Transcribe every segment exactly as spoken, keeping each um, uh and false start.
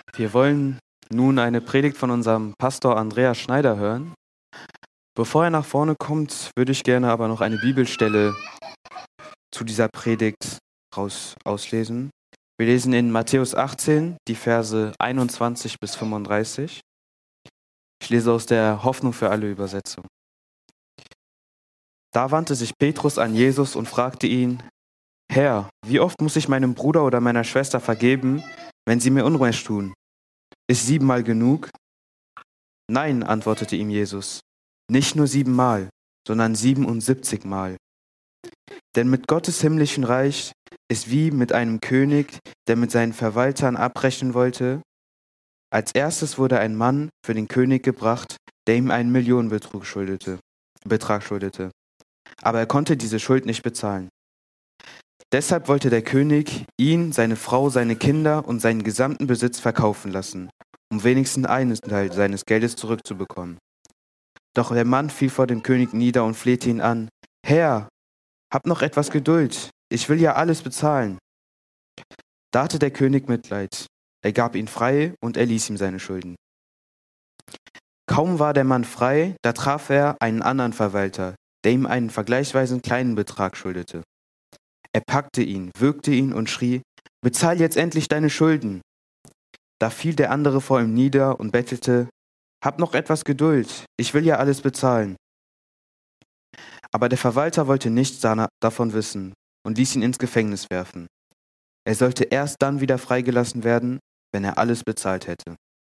Wir wollen nun eine Predigt von unserem Pastor Andreas Schneider hören. Bevor er nach vorne kommt, würde ich gerne aber noch eine Bibelstelle zu dieser Predigt raus auslesen. Wir lesen in Matthäus achtzehn die Verse einundzwanzig bis fünfunddreißig. Ich lese aus der Hoffnung für alle Übersetzung. Da wandte sich Petrus an Jesus und fragte ihn: Herr, wie oft muss ich meinem Bruder oder meiner Schwester vergeben, wenn sie mir Unrecht tun? Ist siebenmal genug? Nein, antwortete ihm Jesus, nicht nur siebenmal, sondern siebenundsiebzigmal. Denn mit Gottes himmlischen Reich ist wie mit einem König, der mit seinen Verwaltern abrechnen wollte. Als erstes wurde ein Mann für den König gebracht, der ihm einen Millionenbetrag schuldete, Betrag schuldete. Aber er konnte diese Schuld nicht bezahlen. Deshalb wollte der König ihn, seine Frau, seine Kinder und seinen gesamten Besitz verkaufen lassen, um wenigstens einen Teil seines Geldes zurückzubekommen. Doch der Mann fiel vor dem König nieder und flehte ihn an: Herr, hab noch etwas Geduld, ich will ja alles bezahlen. Da hatte der König Mitleid. Er gab ihn frei und erließ ihm seine Schulden. Kaum war der Mann frei, da traf er einen anderen Verwalter, der ihm einen vergleichsweise kleinen Betrag schuldete. Er packte ihn, würgte ihn und schrie: Bezahl jetzt endlich deine Schulden. Da fiel der andere vor ihm nieder und bettelte: Hab noch etwas Geduld, ich will ja alles bezahlen. Aber der Verwalter wollte nichts davon wissen und ließ ihn ins Gefängnis werfen. Er sollte erst dann wieder freigelassen werden, wenn er alles bezahlt hätte.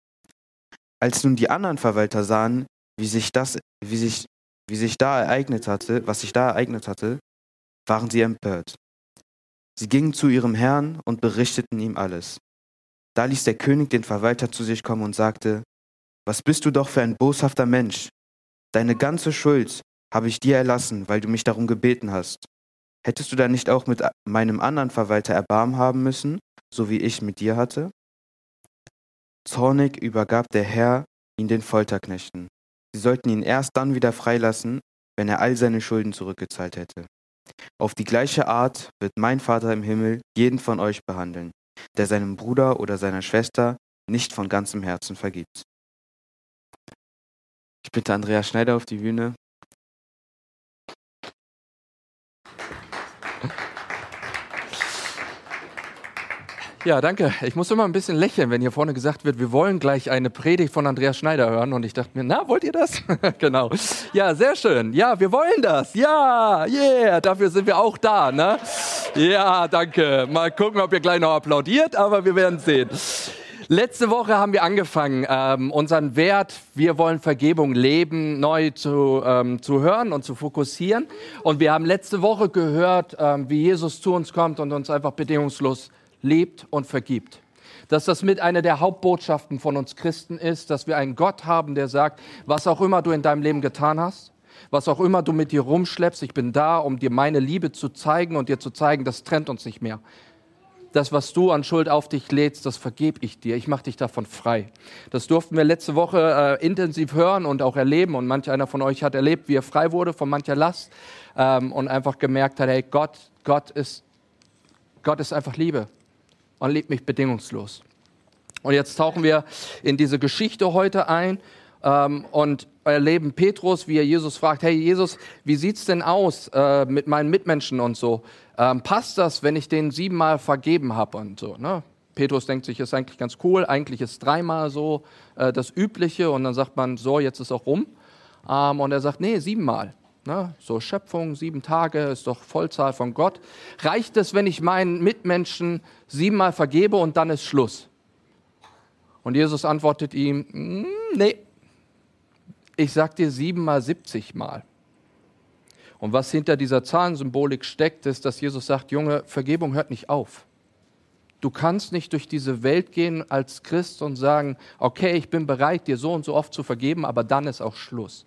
Als nun die anderen Verwalter sahen, wie sich das, wie sich, wie sich da ereignet hatte, was sich da ereignet hatte, waren sie empört. Sie gingen zu ihrem Herrn und berichteten ihm alles. Da ließ der König den Verwalter zu sich kommen und sagte: Was bist du doch für ein boshafter Mensch? Deine ganze Schuld habe ich dir erlassen, weil du mich darum gebeten hast. Hättest du dann nicht auch mit meinem anderen Verwalter Erbarmen haben müssen, so wie ich mit dir hatte? Zornig übergab der Herr ihn den Folterknechten. Sie sollten ihn erst dann wieder freilassen, wenn er all seine Schulden zurückgezahlt hätte. Auf die gleiche Art wird mein Vater im Himmel jeden von euch behandeln, der seinem Bruder oder seiner Schwester nicht von ganzem Herzen vergibt. Ich bitte Andreas Schneider auf die Bühne. Ja, danke. Ich muss immer ein bisschen lächeln, wenn hier vorne gesagt wird, wir wollen gleich eine Predigt von Andreas Schneider hören. Und ich dachte mir, na, wollt ihr das? Genau. Ja, sehr schön. Ja, wir wollen das. Ja, yeah, dafür sind wir auch da, ne? Ja, danke. Mal gucken, ob ihr gleich noch applaudiert, aber wir werden sehen. Letzte Woche haben wir angefangen, ähm, unseren Wert, wir wollen Vergebung leben, neu zu, ähm, zu hören und zu fokussieren. Und wir haben letzte Woche gehört, ähm, wie Jesus zu uns kommt und uns einfach bedingungslos liebt und vergibt. Dass das mit einer der Hauptbotschaften von uns Christen ist, dass wir einen Gott haben, der sagt, was auch immer du in deinem Leben getan hast, was auch immer du mit dir rumschleppst, ich bin da, um dir meine Liebe zu zeigen und dir zu zeigen, das trennt uns nicht mehr. Das, was du an Schuld auf dich lädst, das vergebe ich dir. Ich mache dich davon frei. Das durften wir letzte Woche äh, intensiv hören und auch erleben. Und manch einer von euch hat erlebt, wie er frei wurde von mancher Last ähm, und einfach gemerkt hat, hey, Gott, Gott ist, Gott ist einfach Liebe und liebt mich bedingungslos. Und jetzt tauchen wir in diese Geschichte heute ein ähm, und erleben Petrus, wie er Jesus fragt: Hey Jesus, wie sieht's denn aus äh, mit meinen Mitmenschen und so? Ähm, passt das, wenn ich denen siebenmal vergeben habe und so? Ne? Petrus denkt sich, ist eigentlich ganz cool. Eigentlich ist dreimal so äh, das Übliche. Und dann sagt man, so, jetzt ist auch rum. Ähm, und er sagt, nee, siebenmal. Ne? So Schöpfung, sieben Tage, ist doch Vollzahl von Gott. Reicht es, wenn ich meinen Mitmenschen siebenmal vergebe und dann ist Schluss? Und Jesus antwortet ihm, nee, ich sag dir siebenmal, siebzigmal. Und was hinter dieser Zahlensymbolik steckt, ist, dass Jesus sagt, Junge, Vergebung hört nicht auf. Du kannst nicht durch diese Welt gehen als Christ und sagen, okay, ich bin bereit, dir so und so oft zu vergeben, aber dann ist auch Schluss.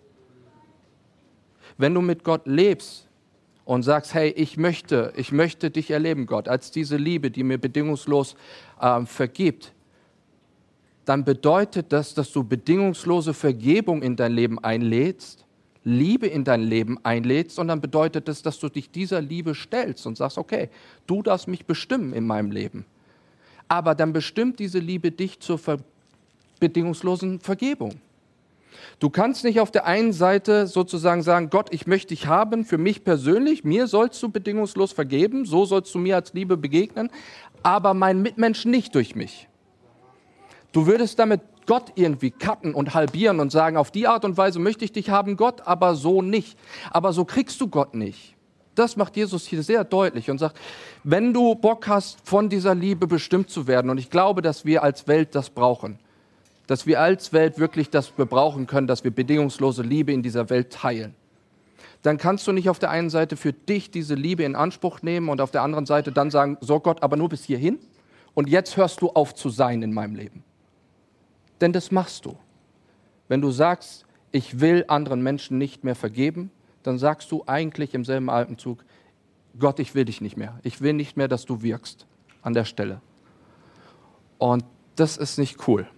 Wenn du mit Gott lebst und sagst, hey, ich möchte, ich möchte dich erleben, Gott, als diese Liebe, die mir bedingungslos äh, vergibt, dann bedeutet das, dass du bedingungslose Vergebung in dein Leben einlädst, Liebe in dein Leben einlädst, und dann bedeutet das, dass du dich dieser Liebe stellst und sagst, okay, du darfst mich bestimmen in meinem Leben. Aber dann bestimmt diese Liebe dich zur ver- bedingungslosen Vergebung. Du kannst nicht auf der einen Seite sozusagen sagen, Gott, ich möchte dich haben für mich persönlich, mir sollst du bedingungslos vergeben, so sollst du mir als Liebe begegnen, aber meinen Mitmenschen nicht durch mich. Du würdest damit Gott irgendwie cutten und halbieren und sagen, auf die Art und Weise möchte ich dich haben, Gott, aber so nicht. Aber so kriegst du Gott nicht. Das macht Jesus hier sehr deutlich und sagt, wenn du Bock hast, von dieser Liebe bestimmt zu werden, und ich glaube, dass wir als Welt das brauchen, dass wir als Welt wirklich das gebrauchen können, dass wir bedingungslose Liebe in dieser Welt teilen, dann kannst du nicht auf der einen Seite für dich diese Liebe in Anspruch nehmen und auf der anderen Seite dann sagen, so Gott, aber nur bis hierhin und jetzt hörst du auf zu sein in meinem Leben. Denn das machst du. Wenn du sagst, ich will anderen Menschen nicht mehr vergeben, dann sagst du eigentlich im selben Atemzug, Gott, ich will dich nicht mehr. Ich will nicht mehr, dass du wirkst an der Stelle. Und das ist nicht cool.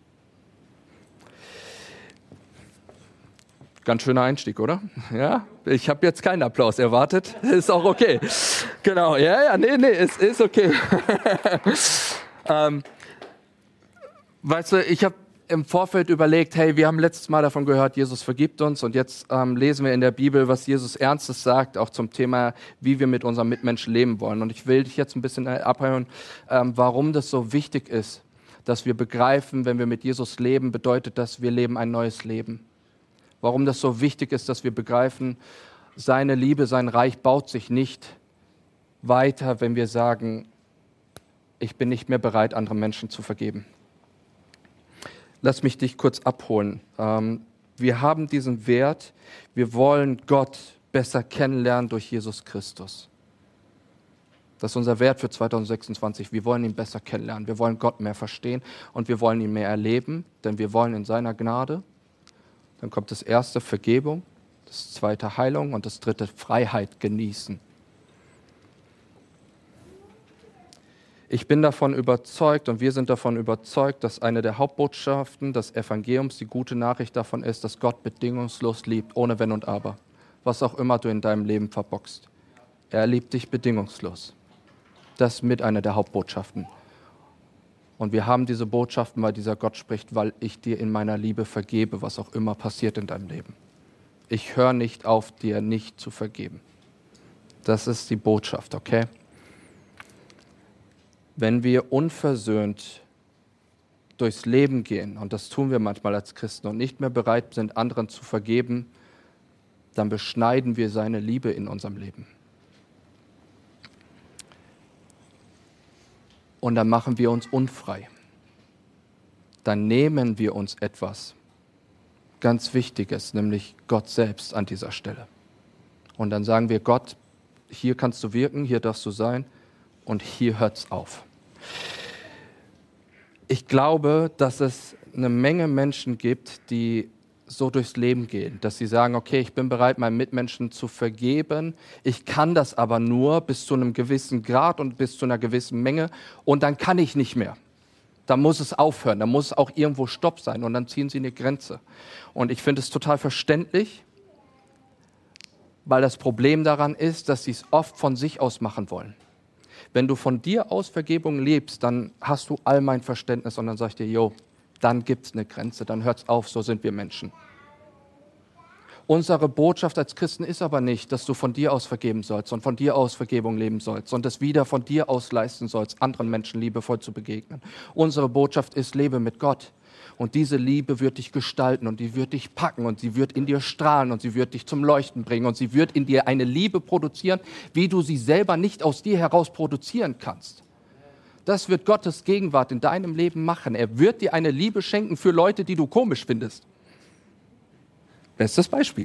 Ganz schöner Einstieg, oder? Ja, ich habe jetzt keinen Applaus erwartet. Ist auch okay. Genau, ja, ja, nee, nee, ist, ist okay. ähm, weißt du, ich habe im Vorfeld überlegt, hey, wir haben letztes Mal davon gehört, Jesus vergibt uns, und jetzt ähm, lesen wir in der Bibel, was Jesus Ernstes sagt, auch zum Thema, wie wir mit unseren Mitmenschen leben wollen. Und ich will dich jetzt ein bisschen abhören, ähm, warum das so wichtig ist, dass wir begreifen, wenn wir mit Jesus leben, bedeutet das, wir leben ein neues Leben. Warum das so wichtig ist, dass wir begreifen, seine Liebe, sein Reich baut sich nicht weiter, wenn wir sagen, ich bin nicht mehr bereit, anderen Menschen zu vergeben. Lass mich dich kurz abholen. Ähm, wir haben diesen Wert, wir wollen Gott besser kennenlernen durch Jesus Christus. Das ist unser Wert für zwanzig sechsundzwanzig. Wir wollen ihn besser kennenlernen, wir wollen Gott mehr verstehen und wir wollen ihn mehr erleben, denn wir wollen in seiner Gnade. Dann kommt das erste, Vergebung, das zweite, Heilung und das dritte, Freiheit genießen. Ich bin davon überzeugt und wir sind davon überzeugt, dass eine der Hauptbotschaften des Evangeliums, die gute Nachricht davon ist, dass Gott bedingungslos liebt, ohne Wenn und Aber. Was auch immer du in deinem Leben verbockst. Er liebt dich bedingungslos. Das ist mit einer der Hauptbotschaften. Und wir haben diese Botschaften, weil dieser Gott spricht, weil ich dir in meiner Liebe vergebe, was auch immer passiert in deinem Leben. Ich höre nicht auf, dir nicht zu vergeben. Das ist die Botschaft, okay? Wenn wir unversöhnt durchs Leben gehen, und das tun wir manchmal als Christen, und nicht mehr bereit sind, anderen zu vergeben, dann beschneiden wir seine Liebe in unserem Leben. Und dann machen wir uns unfrei. Dann nehmen wir uns etwas ganz Wichtiges, nämlich Gott selbst an dieser Stelle. Und dann sagen wir, Gott, hier kannst du wirken, hier darfst du sein, und hier hört es auf. Ich glaube, dass es eine Menge Menschen gibt, die so durchs Leben gehen, dass sie sagen, okay, ich bin bereit, meinen Mitmenschen zu vergeben, ich kann das aber nur bis zu einem gewissen Grad und bis zu einer gewissen Menge und dann kann ich nicht mehr. Da muss es aufhören, da muss auch irgendwo Stopp sein und dann ziehen sie eine Grenze. Und ich finde es total verständlich, weil das Problem daran ist, dass sie es oft von sich aus machen wollen. Wenn du von dir aus Vergebung lebst, dann hast du all mein Verständnis und dann sag ich dir, jo, dann gibt es eine Grenze, dann hört's auf, so sind wir Menschen. Unsere Botschaft als Christen ist aber nicht, dass du von dir aus vergeben sollst und von dir aus Vergebung leben sollst und das wieder von dir aus leisten sollst, anderen Menschen liebevoll zu begegnen. Unsere Botschaft ist, lebe mit Gott. Und diese Liebe wird dich gestalten und die wird dich packen und sie wird in dir strahlen und sie wird dich zum Leuchten bringen und sie wird in dir eine Liebe produzieren, wie du sie selber nicht aus dir heraus produzieren kannst. Das wird Gottes Gegenwart in deinem Leben machen. Er wird dir eine Liebe schenken für Leute, die du komisch findest. Bestes Beispiel.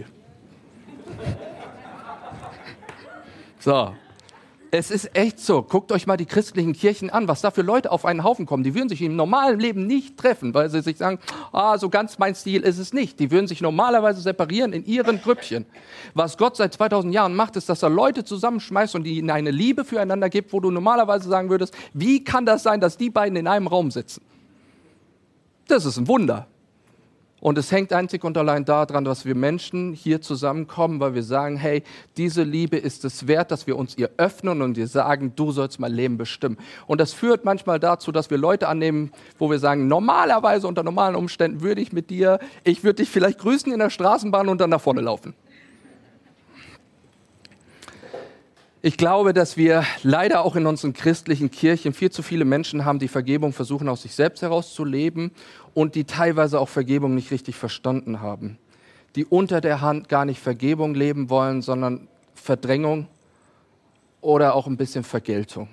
So. Es ist echt so, guckt euch mal die christlichen Kirchen an, was da für Leute auf einen Haufen kommen. Die würden sich im normalen Leben nicht treffen, weil sie sich sagen, ah, so ganz mein Stil ist es nicht. Die würden sich normalerweise separieren in ihren Grüppchen. Was Gott seit zweitausend Jahren macht, ist, dass er Leute zusammenschmeißt und ihnen eine Liebe füreinander gibt, wo du normalerweise sagen würdest, wie kann das sein, dass die beiden in einem Raum sitzen? Das ist ein Wunder. Und es hängt einzig und allein daran, dass wir Menschen hier zusammenkommen, weil wir sagen, hey, diese Liebe ist es wert, dass wir uns ihr öffnen und ihr sagen, du sollst mein Leben bestimmen. Und das führt manchmal dazu, dass wir Leute annehmen, wo wir sagen, normalerweise unter normalen Umständen würde ich mit dir, ich würde dich vielleicht grüßen in der Straßenbahn und dann nach vorne laufen. Ich glaube, dass wir leider auch in unseren christlichen Kirchen viel zu viele Menschen haben, die Vergebung versuchen, aus sich selbst herauszuleben und die teilweise auch Vergebung nicht richtig verstanden haben. Die unter der Hand gar nicht Vergebung leben wollen, sondern Verdrängung oder auch ein bisschen Vergeltung.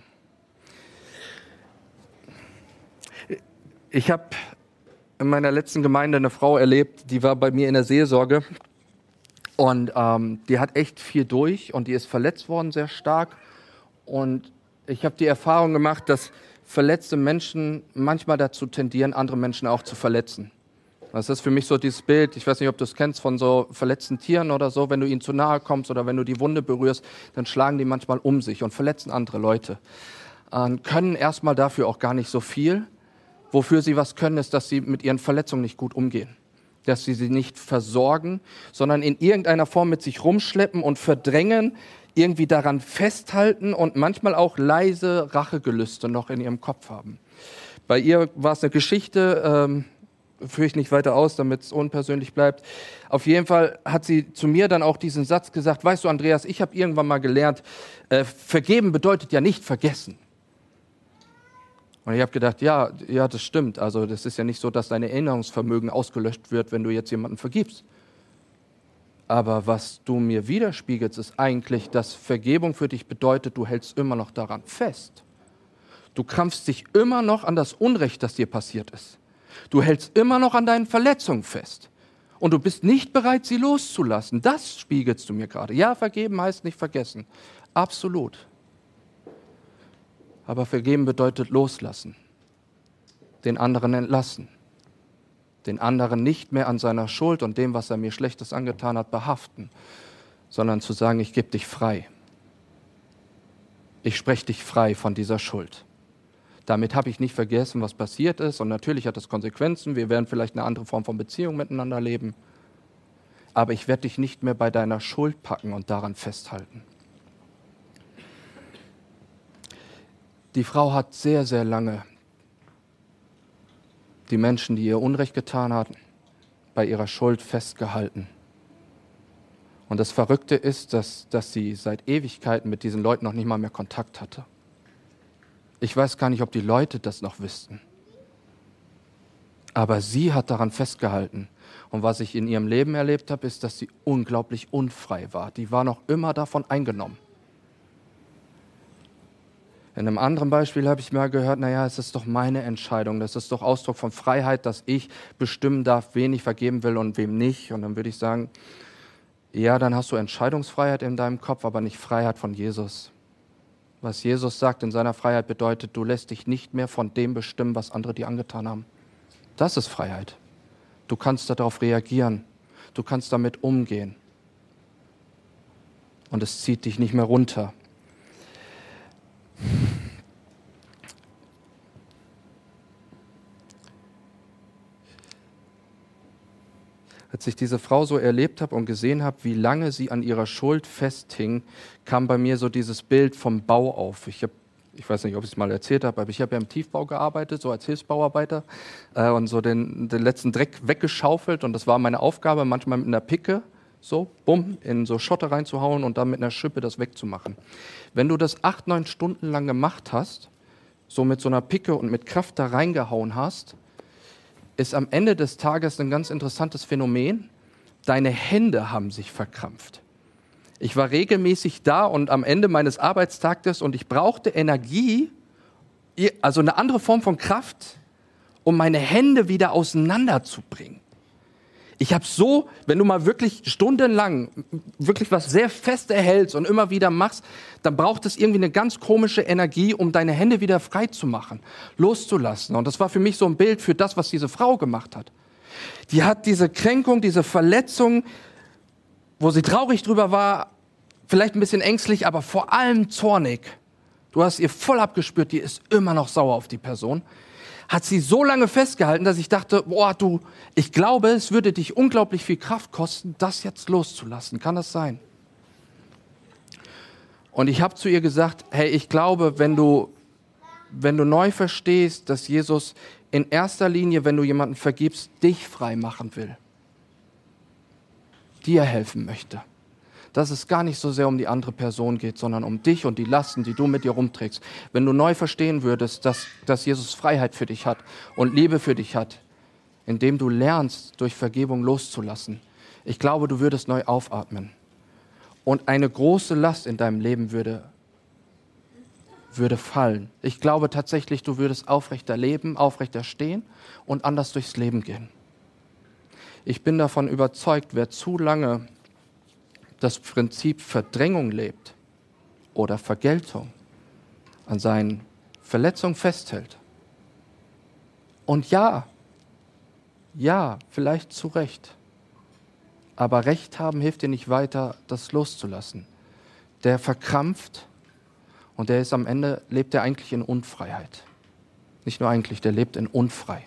Ich habe in meiner letzten Gemeinde eine Frau erlebt, die war bei mir in der Seelsorge. Und ähm, die hat echt viel durch und die ist verletzt worden, sehr stark. Und ich habe die Erfahrung gemacht, dass verletzte Menschen manchmal dazu tendieren, andere Menschen auch zu verletzen. Das ist für mich so dieses Bild, ich weiß nicht, ob du es kennst, von so verletzten Tieren oder so. Wenn du ihnen zu nahe kommst oder wenn du die Wunde berührst, dann schlagen die manchmal um sich und verletzen andere Leute. Und können erstmal dafür auch gar nicht so viel. Wofür sie was können, ist, dass sie mit ihren Verletzungen nicht gut umgehen. Dass sie sie nicht versorgen, sondern in irgendeiner Form mit sich rumschleppen und verdrängen, irgendwie daran festhalten und manchmal auch leise Rachegelüste noch in ihrem Kopf haben. Bei ihr war es eine Geschichte, ähm, führe ich nicht weiter aus, damit es unpersönlich bleibt. Auf jeden Fall hat sie zu mir dann auch diesen Satz gesagt, weißt du, Andreas, ich habe irgendwann mal gelernt, äh, vergeben bedeutet ja nicht vergessen. Und ich habe gedacht, ja, ja, das stimmt. Also das ist ja nicht so, dass dein Erinnerungsvermögen ausgelöscht wird, wenn du jetzt jemanden vergibst. Aber was du mir widerspiegelst, ist eigentlich, dass Vergebung für dich bedeutet, du hältst immer noch daran fest. Du krampfst dich immer noch an das Unrecht, das dir passiert ist. Du hältst immer noch an deinen Verletzungen fest. Und du bist nicht bereit, sie loszulassen. Das spiegelst du mir gerade. Ja, vergeben heißt nicht vergessen. Absolut. Aber vergeben bedeutet loslassen, den anderen entlassen, den anderen nicht mehr an seiner Schuld und dem, was er mir Schlechtes angetan hat, behaften, sondern zu sagen, ich gebe dich frei. Ich spreche dich frei von dieser Schuld. Damit habe ich nicht vergessen, was passiert ist und natürlich hat das Konsequenzen. Wir werden vielleicht eine andere Form von Beziehung miteinander leben, aber ich werde dich nicht mehr bei deiner Schuld packen und daran festhalten. Die Frau hat sehr, sehr lange die Menschen, die ihr Unrecht getan hatten, bei ihrer Schuld festgehalten. Und das Verrückte ist, dass, dass sie seit Ewigkeiten mit diesen Leuten noch nicht mal mehr Kontakt hatte. Ich weiß gar nicht, ob die Leute das noch wüssten. Aber sie hat daran festgehalten. Und was ich in ihrem Leben erlebt habe, ist, dass sie unglaublich unfrei war. Die war noch immer davon eingenommen. In einem anderen Beispiel habe ich mal gehört, naja, es ist doch meine Entscheidung, das ist doch Ausdruck von Freiheit, dass ich bestimmen darf, wen ich vergeben will und wem nicht. Und dann würde ich sagen, ja, dann hast du Entscheidungsfreiheit in deinem Kopf, aber nicht Freiheit von Jesus. Was Jesus sagt in seiner Freiheit bedeutet, du lässt dich nicht mehr von dem bestimmen, was andere dir angetan haben. Das ist Freiheit. Du kannst darauf reagieren, du kannst damit umgehen. Und es zieht dich nicht mehr runter. Als ich diese Frau so erlebt habe und gesehen habe, wie lange sie an ihrer Schuld festhing, kam bei mir so dieses Bild vom Bau auf. Ich, hab, ich weiß nicht, ob ich es mal erzählt habe, aber ich habe ja im Tiefbau gearbeitet, so als Hilfsbauarbeiter äh, und so den, den letzten Dreck weggeschaufelt und das war meine Aufgabe, manchmal mit einer Picke, so, bumm, in so Schotter reinzuhauen und dann mit einer Schippe das wegzumachen. Wenn du das acht, neun Stunden lang gemacht hast, so mit so einer Picke und mit Kraft da reingehauen hast, ist am Ende des Tages ein ganz interessantes Phänomen. Deine Hände haben sich verkrampft. Ich war regelmäßig da und am Ende meines Arbeitstages und ich brauchte Energie, also eine andere Form von Kraft, um meine Hände wieder auseinanderzubringen. Ich habe so, wenn du mal wirklich stundenlang wirklich was sehr fest erhältst und immer wieder machst, dann braucht es irgendwie eine ganz komische Energie, um deine Hände wieder frei zu machen, loszulassen. Und das war für mich so ein Bild für das, was diese Frau gemacht hat. Die hat diese Kränkung, diese Verletzung, wo sie traurig drüber war, vielleicht ein bisschen ängstlich, aber vor allem zornig. Du hast ihr voll abgespürt, die ist immer noch sauer auf die Person. hat sie so lange festgehalten, dass ich dachte, boah, du, ich glaube, es würde dich unglaublich viel Kraft kosten, das jetzt loszulassen. Kann das sein? Und ich habe zu ihr gesagt, hey, ich glaube, wenn du, wenn du neu verstehst, dass Jesus in erster Linie, wenn du jemanden vergibst, dich frei machen will, dir helfen möchte, dass es gar nicht so sehr um die andere Person geht, sondern um dich und die Lasten, die du mit dir rumträgst. Wenn du neu verstehen würdest, dass, dass Jesus Freiheit für dich hat und Liebe für dich hat, indem du lernst, durch Vergebung loszulassen, ich glaube, du würdest neu aufatmen. Und eine große Last in deinem Leben würde, würde fallen. Ich glaube tatsächlich, du würdest aufrechter leben, aufrechter stehen und anders durchs Leben gehen. Ich bin davon überzeugt, wer zu lange das Prinzip Verdrängung lebt oder Vergeltung, an seinen Verletzungen festhält. Und ja, ja, vielleicht zu Recht. Aber Recht haben hilft dir nicht weiter, das loszulassen. Der verkrampft und der ist am Ende, lebt er eigentlich in Unfreiheit. Nicht nur eigentlich, der lebt in Unfrei.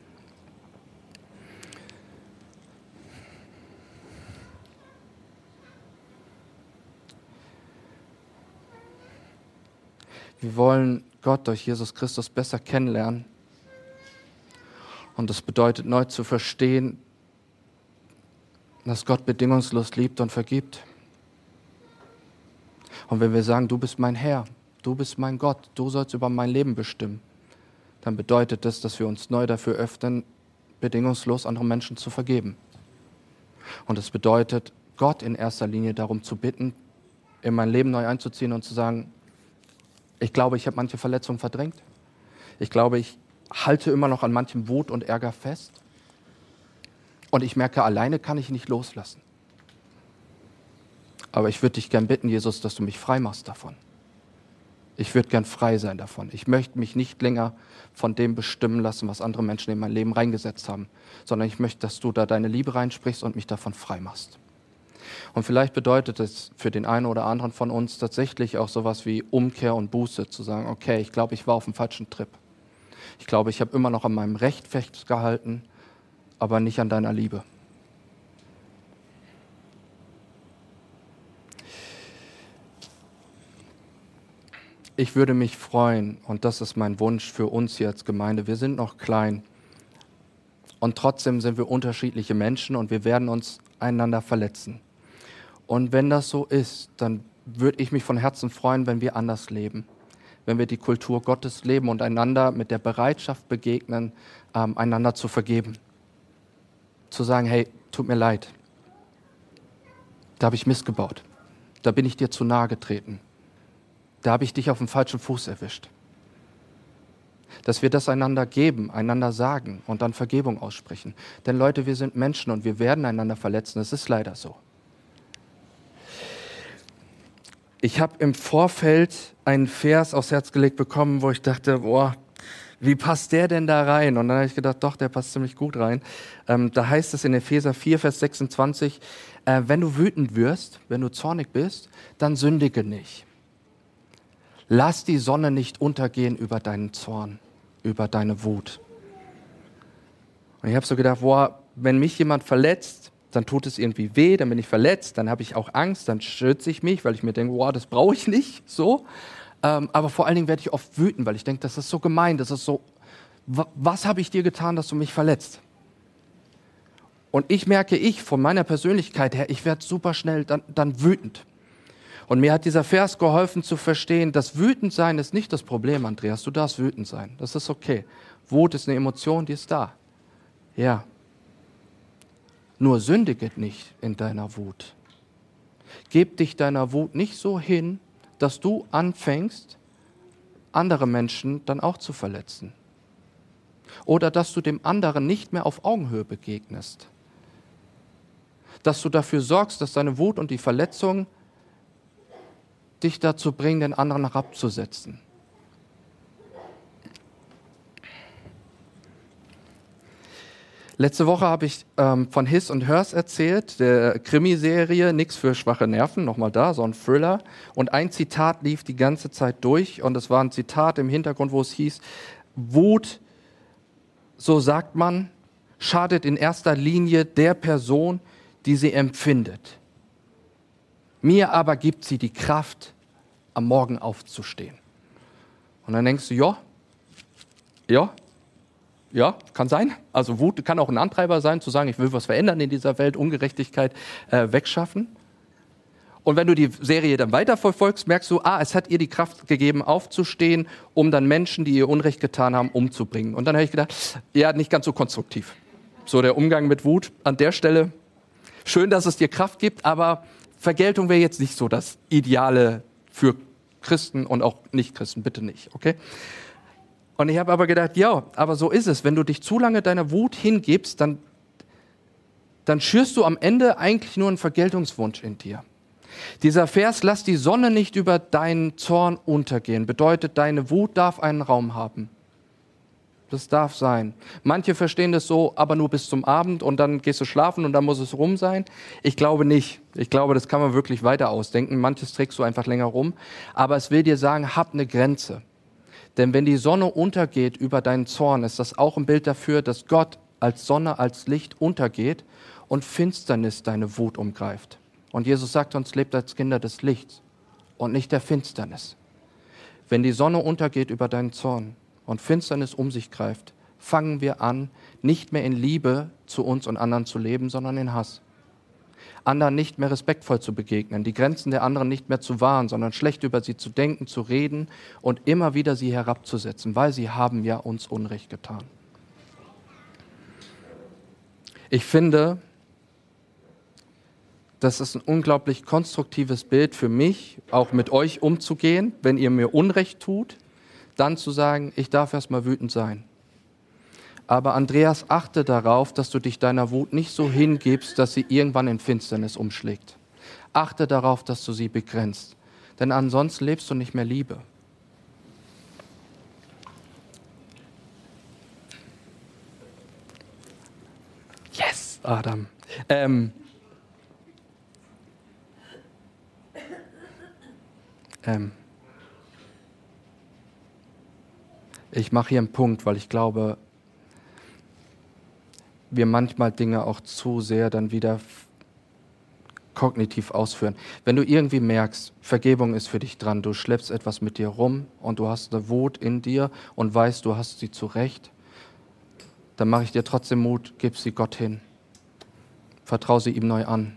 Wir wollen Gott durch Jesus Christus besser kennenlernen. Und das bedeutet, neu zu verstehen, dass Gott bedingungslos liebt und vergibt. Und wenn wir sagen, du bist mein Herr, du bist mein Gott, du sollst über mein Leben bestimmen, dann bedeutet das, dass wir uns neu dafür öffnen, bedingungslos anderen Menschen zu vergeben. Und das bedeutet, Gott in erster Linie darum zu bitten, in mein Leben neu einzuziehen und zu sagen, ich glaube, ich habe manche Verletzungen verdrängt. Ich glaube, ich halte immer noch an manchem Wut und Ärger fest. Und ich merke, alleine kann ich nicht loslassen. Aber ich würde dich gern bitten, Jesus, dass du mich frei machst davon. Ich würde gern frei sein davon. Ich möchte mich nicht länger von dem bestimmen lassen, was andere Menschen in mein Leben reingesetzt haben, sondern ich möchte, dass du da deine Liebe reinsprichst und mich davon frei machst. Und vielleicht bedeutet es für den einen oder anderen von uns tatsächlich auch sowas wie Umkehr und Buße, zu sagen, okay, ich glaube, ich war auf dem falschen Trip. Ich glaube, ich habe immer noch an meinem Recht festgehalten, aber nicht an deiner Liebe. Ich würde mich freuen, und das ist mein Wunsch für uns hier als Gemeinde, wir sind noch klein und trotzdem sind wir unterschiedliche Menschen und wir werden uns einander verletzen. Und wenn das so ist, dann würde ich mich von Herzen freuen, wenn wir anders leben, wenn wir die Kultur Gottes leben und einander mit der Bereitschaft begegnen, ähm, einander zu vergeben. Zu sagen, hey, tut mir leid, da habe ich Mist gebaut, da bin ich dir zu nahe getreten, da habe ich dich auf dem falschen Fuß erwischt. Dass wir das einander geben, einander sagen und dann Vergebung aussprechen. Denn Leute, wir sind Menschen und wir werden einander verletzen, das ist leider so. Ich habe im Vorfeld einen Vers aufs Herz gelegt bekommen, wo ich dachte, boah, wie passt der denn da rein? Und dann habe ich gedacht, doch, der passt ziemlich gut rein. Ähm, da heißt es in Epheser vier, Vers sechsundzwanzig, äh, wenn du wütend wirst, wenn du zornig bist, dann sündige nicht. Lass die Sonne nicht untergehen über deinen Zorn, über deine Wut. Und ich habe so gedacht, boah, wenn mich jemand verletzt, dann tut es irgendwie weh, dann bin ich verletzt, dann habe ich auch Angst, dann schütze ich mich, weil ich mir denke, wow, das brauche ich nicht, so. Ähm, aber vor allen Dingen werde ich oft wütend, weil ich denke, das ist so gemein, das ist so, w- was habe ich dir getan, dass du mich verletzt? Und ich merke, ich von meiner Persönlichkeit her, ich werde super schnell dann, dann wütend. Und mir hat dieser Vers geholfen zu verstehen, dass wütend sein ist nicht das Problem, Andreas, du darfst wütend sein, das ist okay. Wut ist eine Emotion, die ist da, ja. Nur sündige nicht in deiner Wut. Gib dich deiner Wut nicht so hin, dass du anfängst, andere Menschen dann auch zu verletzen. Oder dass du dem anderen nicht mehr auf Augenhöhe begegnest. Dass du dafür sorgst, dass deine Wut und die Verletzung dich dazu bringen, den anderen herabzusetzen. Letzte Woche habe ich ähm, von His und Hers erzählt, der Krimiserie, nix für schwache Nerven, nochmal da, so ein Thriller. Und ein Zitat lief die ganze Zeit durch und es war ein Zitat im Hintergrund, wo es hieß, Wut so sagt man, schadet in erster Linie der Person, die sie empfindet. Mir aber gibt sie die Kraft, am Morgen aufzustehen. Und dann denkst du, ja, ja, ja, kann sein. Also Wut kann auch ein Antreiber sein, zu sagen, ich will was verändern in dieser Welt, Ungerechtigkeit äh, wegschaffen. Und wenn du die Serie dann weiterverfolgst, merkst du, ah, es hat ihr die Kraft gegeben, aufzustehen, um dann Menschen, die ihr Unrecht getan haben, umzubringen. Und dann habe ich gedacht, ja, nicht ganz so konstruktiv. So der Umgang mit Wut an der Stelle. Schön, dass es dir Kraft gibt, aber Vergeltung wäre jetzt nicht so das Ideale für Christen und auch Nicht-Christen, bitte nicht, okay? Und ich habe aber gedacht, ja, aber so ist es. Wenn du dich zu lange deiner Wut hingibst, dann, dann schürst du am Ende eigentlich nur einen Vergeltungswunsch in dir. Dieser Vers, lass die Sonne nicht über deinen Zorn untergehen, bedeutet, deine Wut darf einen Raum haben. Das darf sein. Manche verstehen das so, aber nur bis zum Abend und dann gehst du schlafen und dann muss es rum sein. Ich glaube nicht. Ich glaube, das kann man wirklich weiter ausdenken. Manches trägst du einfach länger rum. Aber es will dir sagen, hab eine Grenze. Denn wenn die Sonne untergeht über deinen Zorn, ist das auch ein Bild dafür, dass Gott als Sonne, als Licht untergeht und Finsternis deine Wut umgreift. Und Jesus sagt uns, lebt als Kinder des Lichts und nicht der Finsternis. Wenn die Sonne untergeht über deinen Zorn und Finsternis um sich greift, fangen wir an, nicht mehr in Liebe zu uns und anderen zu leben, sondern in Hass. Anderen nicht mehr respektvoll zu begegnen, die Grenzen der anderen nicht mehr zu wahren, sondern schlecht über sie zu denken, zu reden und immer wieder sie herabzusetzen, weil sie haben ja uns Unrecht getan. Ich finde, das ist ein unglaublich konstruktives Bild für mich, auch mit euch umzugehen, wenn ihr mir Unrecht tut, dann zu sagen, ich darf erst mal wütend sein. Aber Andreas, achte darauf, dass du dich deiner Wut nicht so hingibst, dass sie irgendwann in Finsternis umschlägt. Achte darauf, dass du sie begrenzt, denn ansonsten lebst du nicht mehr Liebe. Yes, Adam. Ähm, ähm, ich mache hier einen Punkt, weil ich glaube, wir manchmal Dinge auch zu sehr dann wieder kognitiv ausführen. Wenn du irgendwie merkst, Vergebung ist für dich dran, du schleppst etwas mit dir rum und du hast eine Wut in dir und weißt, du hast sie zurecht, dann mache ich dir trotzdem Mut, gib sie Gott hin. Vertrau sie ihm neu an.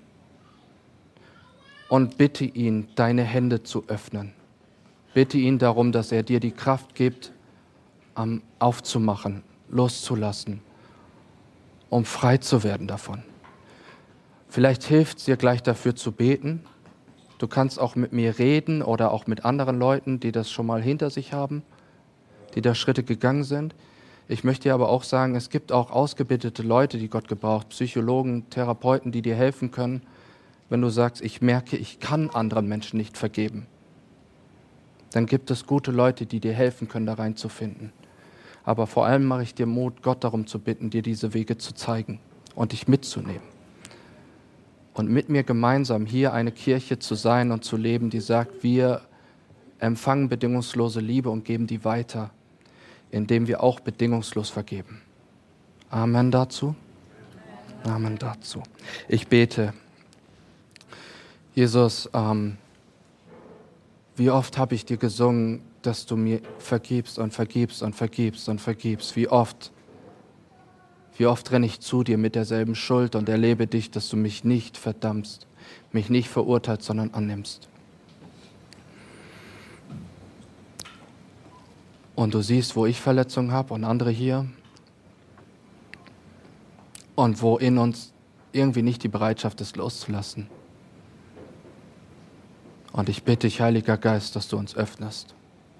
Und bitte ihn, deine Hände zu öffnen. Bitte ihn darum, dass er dir die Kraft gibt, um aufzumachen, loszulassen, um frei zu werden davon. Vielleicht hilft es dir gleich dafür zu beten. Du kannst auch mit mir reden oder auch mit anderen Leuten, die das schon mal hinter sich haben, die da Schritte gegangen sind. Ich möchte dir aber auch sagen, es gibt auch ausgebildete Leute, die Gott gebraucht, Psychologen, Therapeuten, die dir helfen können, wenn du sagst, ich merke, ich kann anderen Menschen nicht vergeben. Dann gibt es gute Leute, die dir helfen können, da reinzufinden. Aber vor allem mache ich dir Mut, Gott darum zu bitten, dir diese Wege zu zeigen und dich mitzunehmen. Und mit mir gemeinsam hier eine Kirche zu sein und zu leben, die sagt, wir empfangen bedingungslose Liebe und geben die weiter, indem wir auch bedingungslos vergeben. Amen dazu. Amen dazu. Ich bete. Jesus, ähm, wie oft habe ich dir gesungen, dass du mir vergibst und vergibst und vergibst und vergibst. Wie oft, wie oft renne ich zu dir mit derselben Schuld und erlebe dich, dass du mich nicht verdammst, mich nicht verurteilst, sondern annimmst. Und du siehst, wo ich Verletzungen habe und andere hier und wo in uns irgendwie nicht die Bereitschaft ist, loszulassen. Und ich bitte dich, Heiliger Geist, dass du uns öffnest.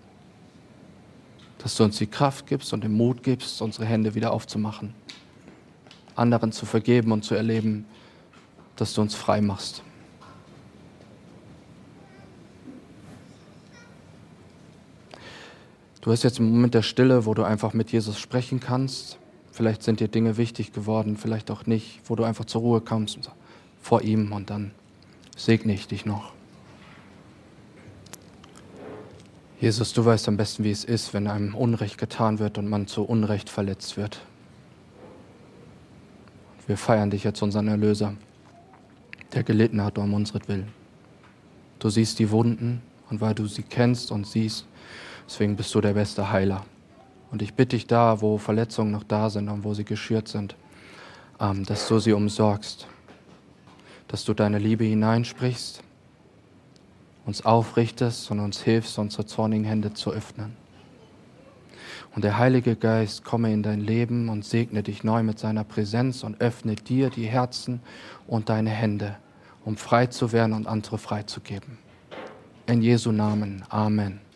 Dass du uns die Kraft gibst und den Mut gibst, unsere Hände wieder aufzumachen. Anderen zu vergeben und zu erleben, dass du uns frei machst. Du hast jetzt einen Moment der Stille, wo du einfach mit Jesus sprechen kannst. Vielleicht sind dir Dinge wichtig geworden, vielleicht auch nicht, wo du einfach zur Ruhe kommst vor ihm und dann segne ich dich noch. Jesus, du weißt am besten, wie es ist, wenn einem Unrecht getan wird und man zu Unrecht verletzt wird. Wir feiern dich jetzt, unseren Erlöser, der gelitten hat um unseren. Du siehst die Wunden und weil du sie kennst und siehst, deswegen bist du der beste Heiler. Und ich bitte dich da, wo Verletzungen noch da sind und wo sie geschürt sind, ähm, dass du sie umsorgst, dass du deine Liebe hineinsprichst, uns aufrichtest und uns hilfst, unsere zornigen Hände zu öffnen. Und der Heilige Geist komme in dein Leben und segne dich neu mit seiner Präsenz und öffne dir die Herzen und deine Hände, um frei zu werden und andere freizugeben. In Jesu Namen. Amen.